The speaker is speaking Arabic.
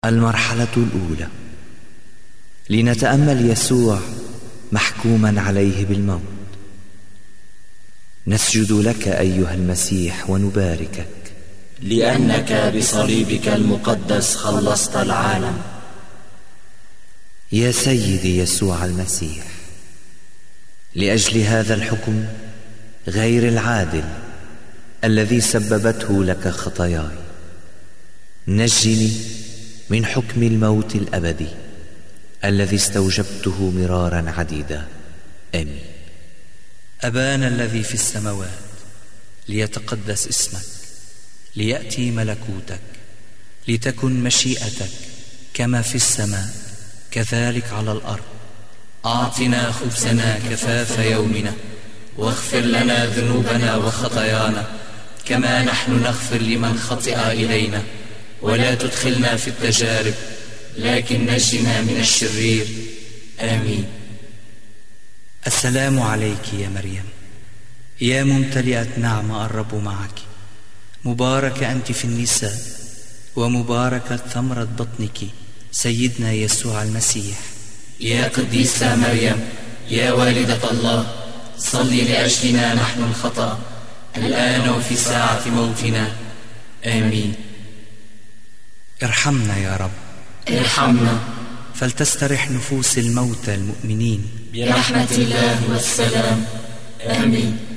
المرحلة الأولى: لنتأمل يسوع محكوما عليه بالموت. نسجد لك أيها المسيح ونباركك، لأنك بصليبك المقدس خلصت العالم. يا سيدي يسوع المسيح، لأجل هذا الحكم غير العادل الذي سببته لك خطاياي، نجني من حكم الموت الأبدي الذي استوجبته مرارا عديدة. آمين. أبانا الذي في السماوات، ليتقدس اسمك، ليأتي ملكوتك، لتكن مشيئتك كما في السماء كذلك على الأرض. أعطنا خبزنا كفاف يومنا، واغفر لنا ذنوبنا وخطايانا كما نحن نغفر لمن خطئ إلينا، ولا تدخلنا في التجارب لكن نجنا من الشرير. آمين. السلام عليك يا مريم، يا ممتلئة نعمة، الرب معك، مباركة أنت في النساء، ومباركة ثمرة بطنك سيدنا يسوع المسيح. يا قديسة مريم، يا والدة الله، صلي لأجلنا نحن الخطأ الآن وفي ساعة موتنا. آمين. ارحمنا يا رب، ارحمنا. فلتسترح نفوس الموتى المؤمنين برحمة الله والسلام. آمين.